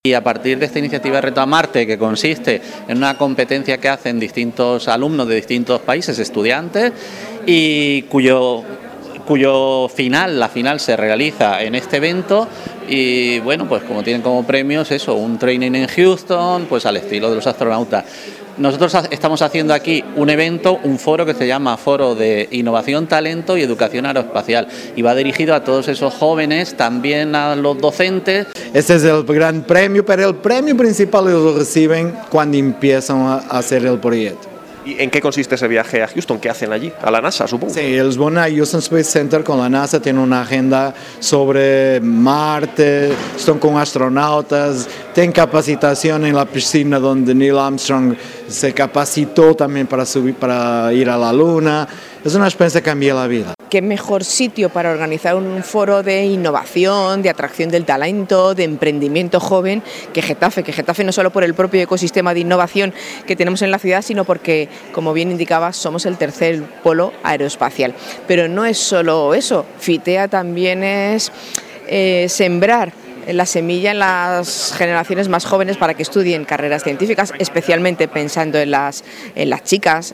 Y a partir de esta iniciativa Reto a Marte, que consiste en una competencia que hacen distintos alumnos de distintos países, estudiantes, y cuyo final, la final se realiza en este evento, y bueno, pues como tienen como premios eso, un training en Houston, pues al estilo de los astronautas. Nosotros estamos haciendo aquí un evento, un foro que se llama Foro de Innovación, Talento y Educación Aeroespacial, y va dirigido a todos esos jóvenes, también a los docentes. Ese es el gran premio, pero el premio principal lo reciben cuando empiezan a hacer el proyecto. ¿Y en qué consiste ese viaje a Houston? ¿Qué hacen allí? A la NASA, supongo. Sí, ellos van a Houston Space Center con la NASA, tienen una agenda sobre Marte, están con astronautas, tienen capacitación en la piscina donde Neil Armstrong se capacitó también para ir a la Luna. Es una experiencia que cambia la vida. ¿Qué mejor sitio para organizar un foro de innovación, de atracción del talento, de emprendimiento joven que Getafe? Que Getafe no solo por el propio ecosistema de innovación que tenemos en la ciudad, sino porque, como bien indicaba, somos el tercer polo aeroespacial. Pero no es solo eso, FITEA también es sembrar la semilla en las generaciones más jóvenes para que estudien carreras científicas, especialmente pensando en las chicas,